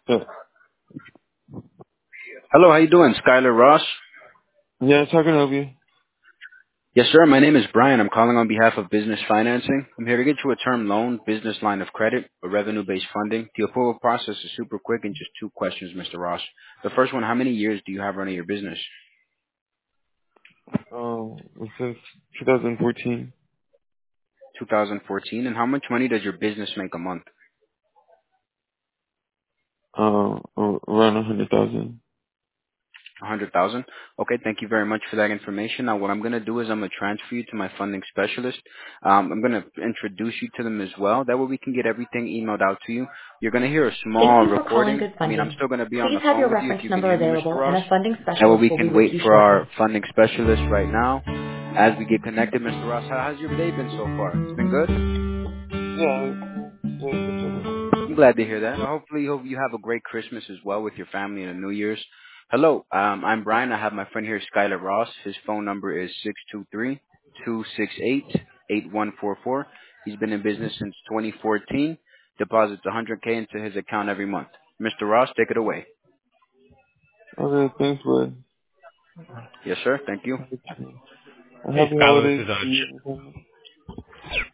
Yeah. Hello, how you doing? Skylar Ross? Yes, how can I help you? Yes, sir. My name is Brian. I'm calling on behalf of Business Financing. I'm here to get you a term loan, business line of credit, or revenue-based funding. The approval process is super quick and just two questions, Mr. Ross. The first one, how many years do you have running your business? Since 2014, 2014. And how much money does your business make a month? around 100,000. 100,000. Okay, thank you very much for that information. Now, what I'm going to do is I'm going to transfer you to my funding specialist. I'm going to introduce you to them as well. That way we can get everything emailed out to you. You're going to hear a Thank small you for calling recording. Good I mean, I'm Funding. still going to be on Please the have phone your with you if reference you can number hear me, Mr. available and Ross. a funding That way specialist we will be can with wait you for shortly. our funding specialist right now as we get connected. Mr. Ross, how's your day been so far? It's been good? Yeah, it's been so good. I'm glad to hear that. Well, hopefully, hope you have a great Christmas as well with your family and a New Year's. Hello, I'm Brian. I have my friend here, Skylar Ross. His phone number is 623-268-8144. He's been in business since 2014. Deposits 100K into his account every month. Mr. Ross, take it away. Okay, thanks, bud. Yes, sir. Thank you. Happy Hey, Skylar, this holidays is to you and your family.